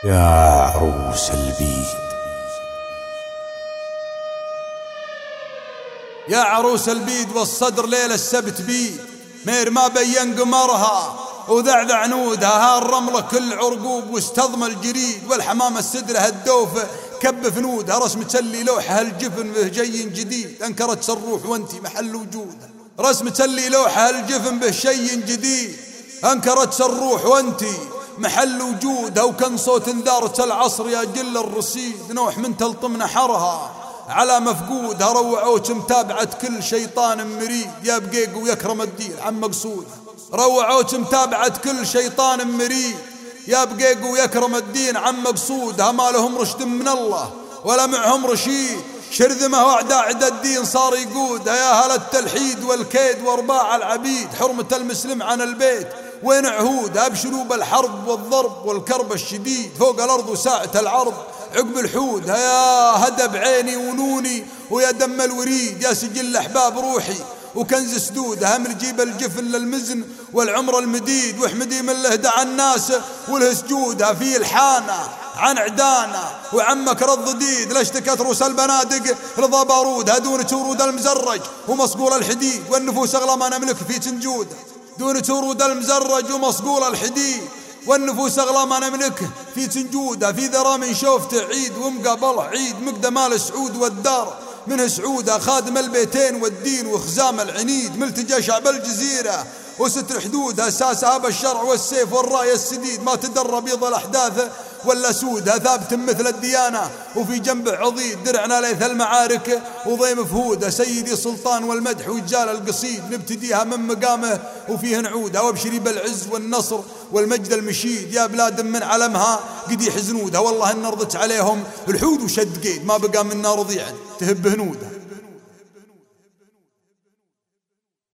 يا عروس البيد. يا عروس البيد والصدر ليلة السبت بيد، مير ما بين قمرها وذعذع نودها، ها الرملة كل عرقوب واستضم الجريد، والحمام السدرة الدوفة كب فنودها، رسم تسلي لوحها الجفن به جي جديد، انكرت الروح وانتي محل وجودها. رسم تسلي لوحها الجفن به شيء جديد، انكرت الروح وانتي محل وجودها، وكان صوت انذارة العصر يا جل الرصيد، نوح من تلطم نحرها على مفقودها، روعوك متابعة كل شيطان مريد، يا بقيق ويكرم الدين عن مقصودها. روعوك متابعة كل شيطان مريد، يا بقيق ويكرم الدين عن مقصودها، ما لهم رشد من الله ولا معهم رشيد، شرذمه واعداء عدا الدين صار يقودها، يا هل التلحيد والكيد وارباع العبيد، حرمة المسلم عن البيت وين عهود، أبشروا بالحرب والضرب والكرب الشديد، فوق الأرض وساعة العرض عقب الحود، يا هدب عيني ونوني ويا دم الوريد، يا سجل أحباب روحي وكنز سدود، هم الجيب الجفن للمزن والعمر المديد، واحمدي من له دعا الناس وله سجودها، في الحانة عن عدانا وعمك رض ديد، لاشتكت روس البنادق رضا بارودها، دون تورود المزرج ومصقول الحديد، والنفوس أغلى ما نملك في تنجودها، دون تورود المزرج ومصقول الحديد، والنفوس أغلى ما نملكه في تنجودها، في ذرى من شوفته عيد ومقابله عيد، مقدمال سعود والدار منه سعودها، خادم البيتين والدين وخزام العنيد، ملتجى شعب الجزيرة وستر حدودها، أساسها بالشرع والسيف والراية السديد، ما تدر بيض الأحداث ولا سودها، ثابت مثل الديانة وفي جنبه عضيد، درعنا ليث المعارك وضيم فهودها، سيدي سلطان والمدح وجال القصيد، نبتديها من مقامه وفيه نعودها، وابشري بالعز والنصر والمجد المشيد، يا بلاد من علمها قد يحزنودها، والله إن رضت عليهم الحود وشد قيد، ما بقى منا رضيع تهب هنودها.